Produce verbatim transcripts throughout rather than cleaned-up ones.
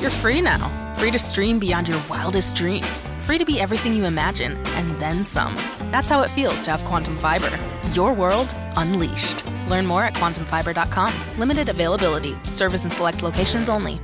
You're free now. Free to stream beyond your wildest dreams. Free to be everything you imagine, and then some. That's how it feels to have Quantum Fiber. Your world unleashed. Learn more at quantum fiber dot com. Limited availability. Service in select locations only.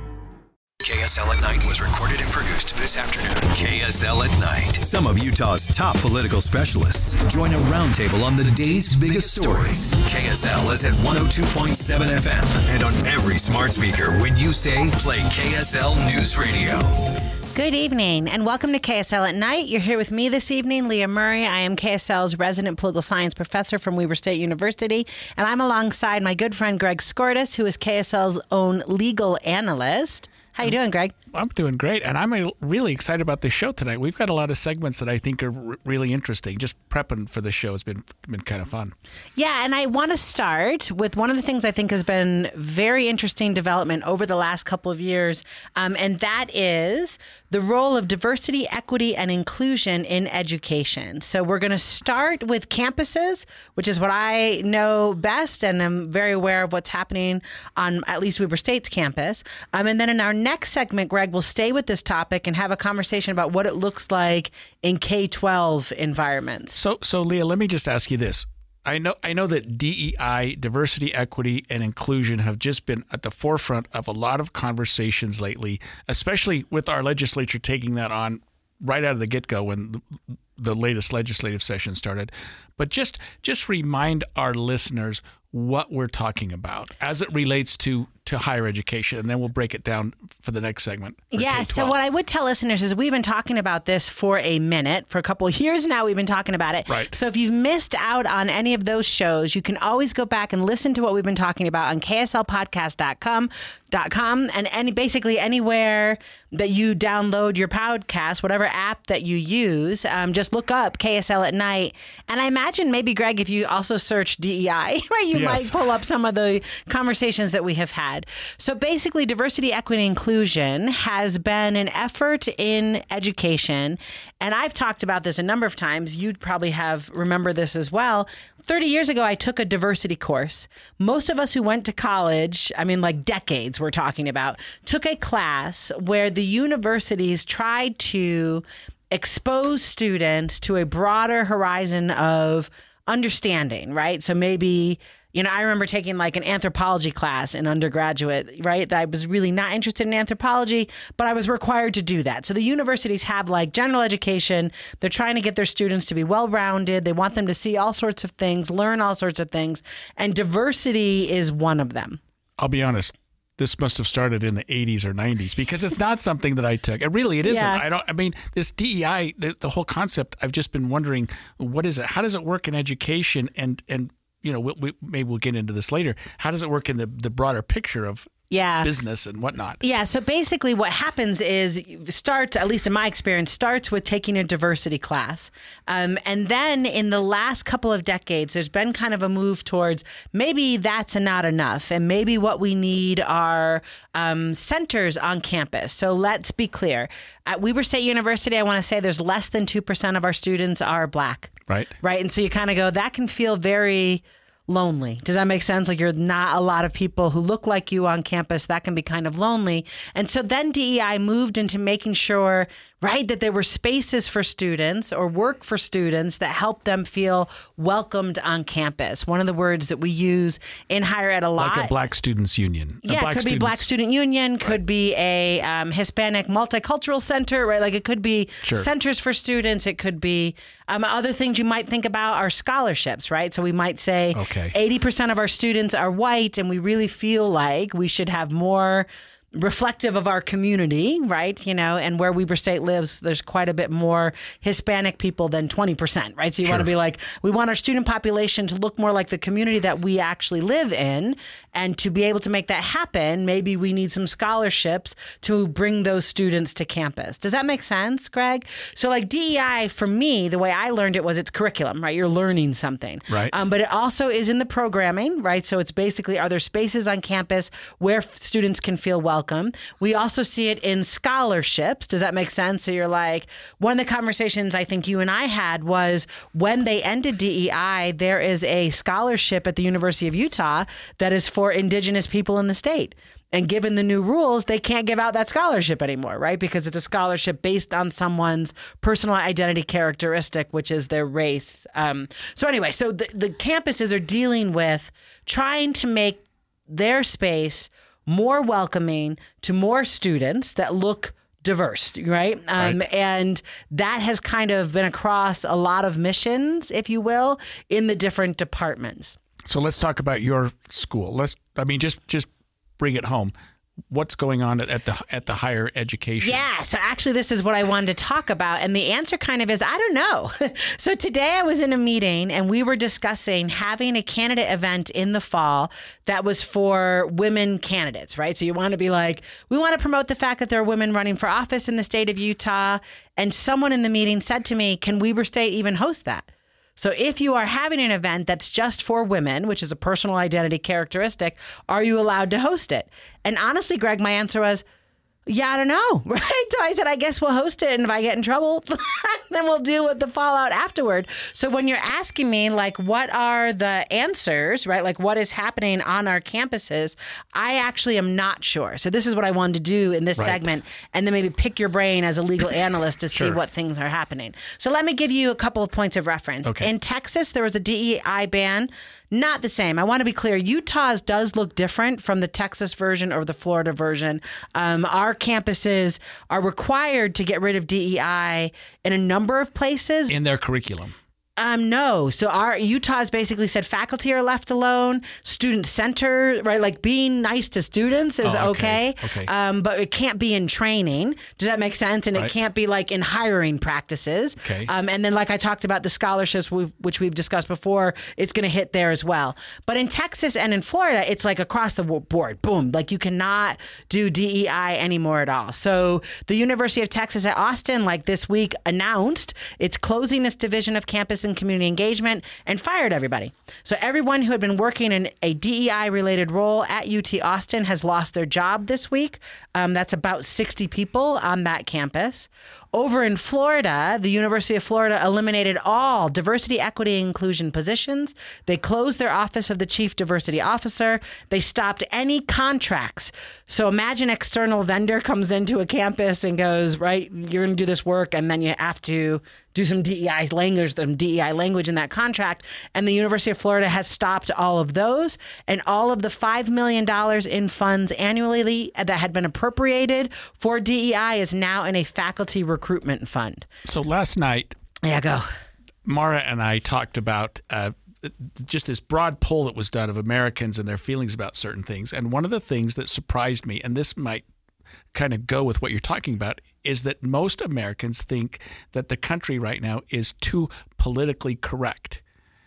K S L at Night was recorded and produced this afternoon. K S L at Night. Some of Utah's top political specialists join a roundtable on the day's biggest stories. K S L is at one oh two point seven F M and on every smart speaker when you say play K S L News Radio. Good evening and welcome to K S L at Night. You're here with me this evening, Leah Murray. I am K S L's resident political science professor from Weber State University, and I'm alongside my good friend Greg Skordas, who is K S L's own legal analyst. How you doing, Greg? I'm doing great, and I'm really excited about this show tonight. We've got a lot of segments that I think are r- really interesting. Just prepping for the show has been been kind of fun. Yeah, and I want to start with one of the things I think has been very interesting development over the last couple of years, um, and that is the role of diversity, equity, and inclusion in education. So we're going to start with campuses, which is what I know best, and I'm very aware of what's happening on at least Weber State's campus. Um, and then in our next segment, Greg, we'll stay with this topic and have a conversation about what it looks like in K twelve environments. So, so Leah, let me just ask you this. I know I know that D E I, diversity, equity, and inclusion have just been at the forefront of a lot of conversations lately, especially with our legislature taking that on right out of the get-go when the latest legislative session started. But just just remind our listeners what we're talking about as it relates to, to higher education, and then we'll break it down for the next segment. Yeah, K twelve. So what I would tell listeners is we've been talking about this for a minute. For a couple of years now, we've been talking about it. Right. So if you've missed out on any of those shows, you can always go back and listen to what we've been talking about on K S L podcast dot com and any basically anywhere that you download your podcast, whatever app that you use, um, just look up K S L at Night. And I imagine maybe, Greg, if you also search D E I, right, you Yes. might pull up some of the conversations that we have had. So basically, diversity, equity, and inclusion has been an effort in education. And I've talked about this a number of times. You'd probably have remember this as well. thirty years ago, I took a diversity course. Most of us who went to college, I mean, like decades we're talking about, took a class where the universities tried to expose students to a broader horizon of understanding, right? So maybe, you know, I remember taking like an anthropology class in undergraduate, right? That I was really not interested in anthropology, but I was required to do that. So the universities have like general education. They're trying to get their students to be well-rounded. They want them to see all sorts of things, learn all sorts of things. And diversity is one of them. I'll be honest. This must have started in the eighties or nineties because it's not something that I took. It really, it isn't. Yeah. I don't. I mean, this D E I, the, the whole concept. I've just been wondering, what is it? How does it work in education? And and you know, we, we, maybe we'll get into this later. How does it work in the the broader picture of Yeah. business and whatnot? Yeah. So basically what happens is it starts, at least in my experience, starts with taking a diversity class. Um, and then in the last couple of decades, there's been kind of a move towards maybe that's not enough. And maybe what we need are um, centers on campus. So let's be clear. At Weber State University, I want to say there's less than two percent of our students are Black. Right. Right. And so you kind of go, that can feel very lonely. Does that make sense? Like you're not a lot of people who look like you on campus. That can be kind of lonely. And so then D E I moved into making sure, right, that there were spaces for students or work for students that help them feel welcomed on campus. One of the words that we use in higher ed a lot. Like a Black Students Union. Yeah, Black it could students. be Black Student Union, could Right. be a um, Hispanic multicultural center, right? Like it could be Sure. centers for students. It could be um, other things you might think about are scholarships, right? So we might say Okay. eighty percent of our students are white, and we really feel like we should have more reflective of our community, right? You know, and where Weber State lives, there's quite a bit more Hispanic people than twenty percent, right? So you Sure. want to be like, we want our student population to look more like the community that we actually live in. And to be able to make that happen, maybe we need some scholarships to bring those students to campus. Does that make sense, Greg? So like D E I, for me, the way I learned it was it's curriculum, right? You're learning something. Right. Um, but it also is in the programming, right? So it's basically, are there spaces on campus where f- students can feel welcome? welcome. We also see it in scholarships. Does that make sense? So you're like, one of the conversations I think you and I had was when they ended D E I, there is a scholarship at the University of Utah that is for indigenous people in the state. And given the new rules, they can't give out that scholarship anymore, right? Because it's a scholarship based on someone's personal identity characteristic, which is their race. Um, so anyway, so the, the campuses are dealing with trying to make their space more welcoming to more students that look diverse, right? Um, right? And that has kind of been across a lot of missions, if you will, in the different departments. So let's talk about your school. Let's, I mean, just just bring it home. What's going on at the at the higher education? Yeah, so actually this is what I wanted to talk about. And the answer kind of is, I don't know. So today I was in a meeting and we were discussing having a candidate event in the fall that was for women candidates, right? So you want to be like, we want to promote the fact that there are women running for office in the state of Utah. And someone in the meeting said to me, can Weber State even host that? So if you are having an event that's just for women, which is a personal identity characteristic, are you allowed to host it? And honestly, Greg, my answer was, yeah, I don't know, right? So I said, I guess we'll host it. And if I get in trouble, then we'll deal with the fallout afterward. So when you're asking me, like, what are the answers, right? Like, what is happening on our campuses? I actually am not sure. So this is what I wanted to do in this right. segment, and then maybe pick your brain as a legal analyst to see Sure. what things are happening. So let me give you a couple of points of reference. Okay. In Texas, there was a D E I ban. Not the same. I want to be clear. Utah's does look different from the Texas version or the Florida version. Um, our campuses are required to get rid of D E I in a number of places. In their curriculum. Um, no. So our Utah's basically said faculty are left alone, student center, right? Like being nice to students is Oh, okay. okay. Okay. Um, but it can't be in training. Does that make sense? And Right. it can't be like in hiring practices. Okay. Um, and then like I talked about the scholarships, we've, which we've discussed before, it's going to hit there as well. But in Texas and in Florida, it's like across the board. Boom. Like you cannot do D E I anymore at all. So the University of Texas at Austin, like this week, announced it's closing its division of campus and community engagement and fired everybody. So everyone who had been working in a D E I related role at U T Austin has lost their job this week. Um, that's about sixty people on that campus. Over in Florida, the University of Florida eliminated all diversity, equity, and inclusion positions. They closed their office of the chief diversity officer. They stopped any contracts. So imagine an external vendor comes into a campus and goes, right, you're going to do this work, and then you have to do some D E I language, some D E I language in that contract. And the University of Florida has stopped all of those, and all of the five million dollars in funds annually that had been appropriated for D E I is now in a faculty recruitment fund. So last night, Yeah, go. Mara and I talked about uh, just this broad poll that was done of Americans and their feelings about certain things. And one of the things that surprised me, and this might kind of go with what you're talking about, is that most Americans think that the country right now is too politically correct.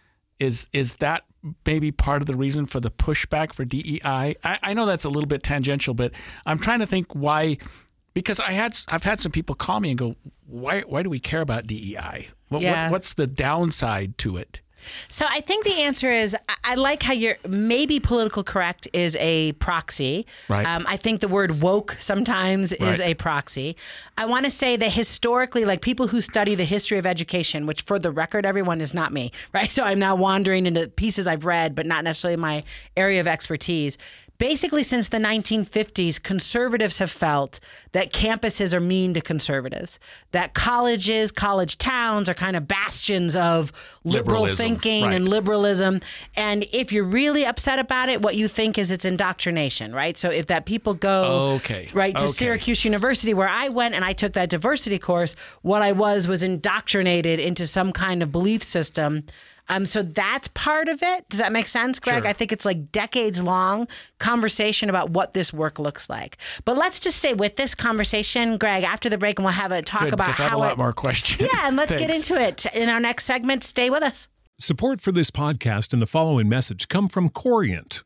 Is is that maybe part of the reason for the pushback for D E I? I, I know that's a little bit tangential, but I'm trying to think why. Because I had I've had some people call me and go, why why do we care about D E I? What, Yeah. what what's the downside to it? So I think the answer is, I- I like how you're, maybe political correct is a proxy. Right. Um, I think the word woke sometimes is Right. a proxy. I want to say that historically, like people who study the history of education, which for the record, everyone is not me, right? So I'm now wandering into pieces I've read, but not necessarily my area of expertise. Basically, since the nineteen fifties, conservatives have felt that campuses are mean to conservatives, that colleges, college towns are kind of bastions of liberal Liberalism, thinking right. and liberalism. And if you're really upset about it, what you think is it's indoctrination, right? So if that people go Okay. right to Okay. Syracuse University, where I went and I took that diversity course, what I was was indoctrinated into some kind of belief system. Um, so that's part of it. Does that make sense, Greg? Sure. I think it's like decades long conversation about what this work looks like. But let's just stay with this conversation, Greg, after the break, and we'll have a talk Good, about because I have how a lot it, more questions. Yeah, and let's get Thanks. into it in our next segment. Stay with us. Support for this podcast and the following message come from Corient.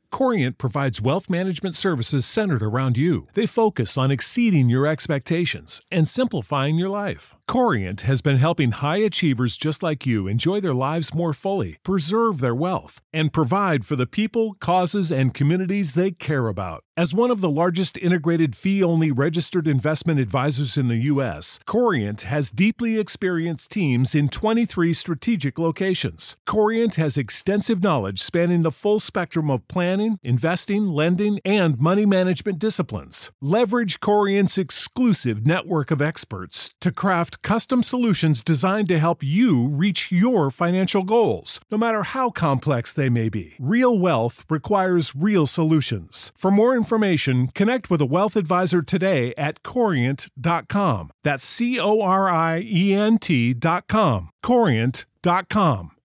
Corient provides wealth management services centered around you. They focus on exceeding your expectations and simplifying your life. Corient has been helping high achievers just like you enjoy their lives more fully, preserve their wealth, and provide for the people, causes, and communities they care about. As one of the largest integrated fee-only registered investment advisors in the U S, Corient has deeply experienced teams in twenty-three strategic locations. Corient has extensive knowledge spanning the full spectrum of planning, investing, lending, and money management disciplines. Leverage Corient's exclusive network of experts to craft custom solutions designed to help you reach your financial goals, no matter how complex they may be. Real wealth requires real solutions. For more information, connect with a wealth advisor today at corient dot com. That's C O R I E N T dot com. corient dot com.